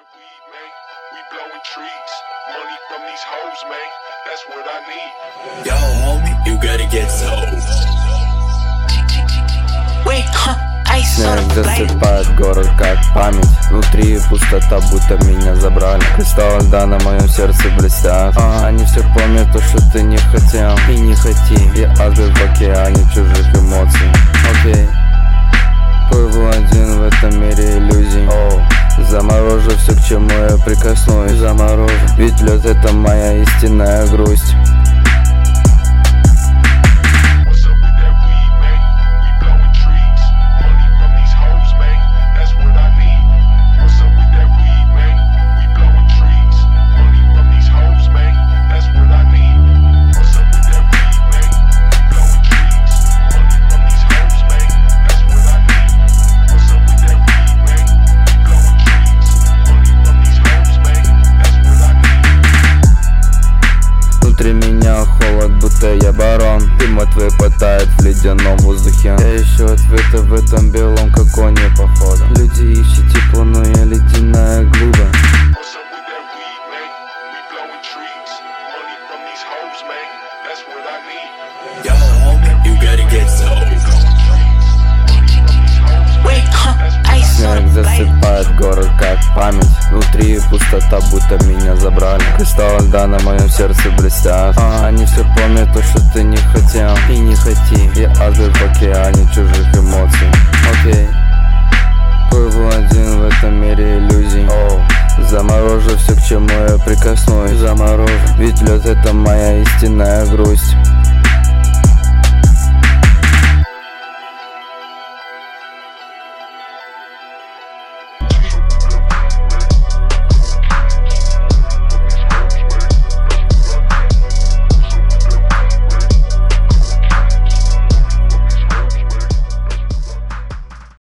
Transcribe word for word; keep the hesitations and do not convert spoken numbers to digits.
that weed, man. We blowing trees. Money from these hoes, man. That's what I need. Yo, homie, you gotta get sold. Wait, huh? Снег засыпает город как память. Внутри пустота, будто меня забрали. Кристаллы льда на моем сердце блестят. а, Они все помнят то, что ты не хотел и не хоти. Я адвил в океане чужих эмоций. Окей, плыву один в этом мире иллюзий. Оу, заморожу все, к чему я прикоснусь. Заморожу, ведь лед — это моя истинная грусть. Внутри меня холод, будто я барон. Дыма твой потает в ледяном воздухе. Я ищу ответы в этом белом коконе, походу. Люди ищут тепло, но я ледяная глыба. Yo, homie, you gotta get sold. Снег засыпает город как память. Внутри пустота, будто меня забрали. Кристаллы льда на моем сердце блестят. а, Они все помнят то, что ты не хотел и не хоти. Я адвил в океане чужих эмоций. Окей, плыву один в этом мире иллюзий. Оу, заморожу все, к чему я прикоснусь. Заморожу, ведь лед — это моя истинная грусть.